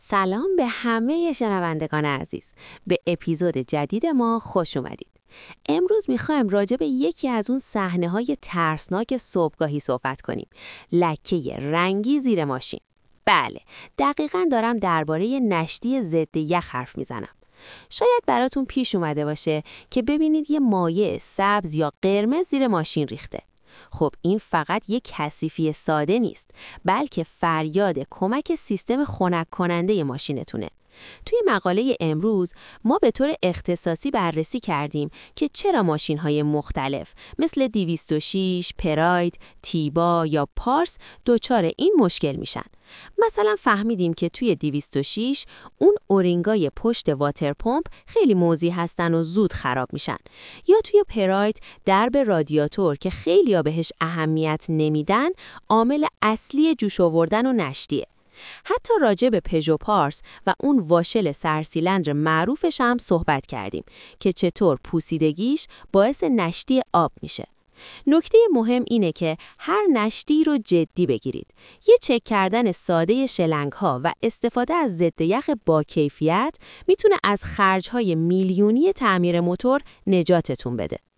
سلام به همه شنوندگان عزیز. به اپیزود جدید ما خوش اومدید. امروز میخوایم راجع به یکی از اون صحنه‌های ترسناک صبحگاهی صحبت کنیم. لکه رنگی زیر ماشین. بله، دقیقاً دارم درباره نشتی ضد یخ حرف میزنم. شاید براتون پیش اومده باشه که ببینید یه مایع سبز یا قرمز زیر ماشین ریخته. خب این فقط یک کثیفی ساده نیست، بلکه فریاد کمک سیستم خنک کننده ماشینتونه. توی مقاله امروز ما به طور اختصاصی بررسی کردیم که چرا ماشین‌های مختلف مثل 206، پراید، تیبا یا پارس دچار این مشکل میشن. مثلا فهمیدیم که توی 206 اون اورینگای پشت واتر پمپ خیلی موذی هستن و زود خراب میشن، یا توی پراید درب رادیاتور که خیلیا بهش اهمیت نمیدن عامل اصلی جوش آوردن و نشتیه. حتی راجع به پژو پارس و اون واشل سرسیلندر معروفش هم صحبت کردیم که چطور پوسیدگیش باعث نشتی آب میشه. نکته مهم اینه که هر نشتی رو جدی بگیرید. یه چک کردن ساده شلنگ‌ها و استفاده از ضد یخ با کیفیت میتونه از خرج‌های میلیونی تعمیر موتور نجاتتون بده.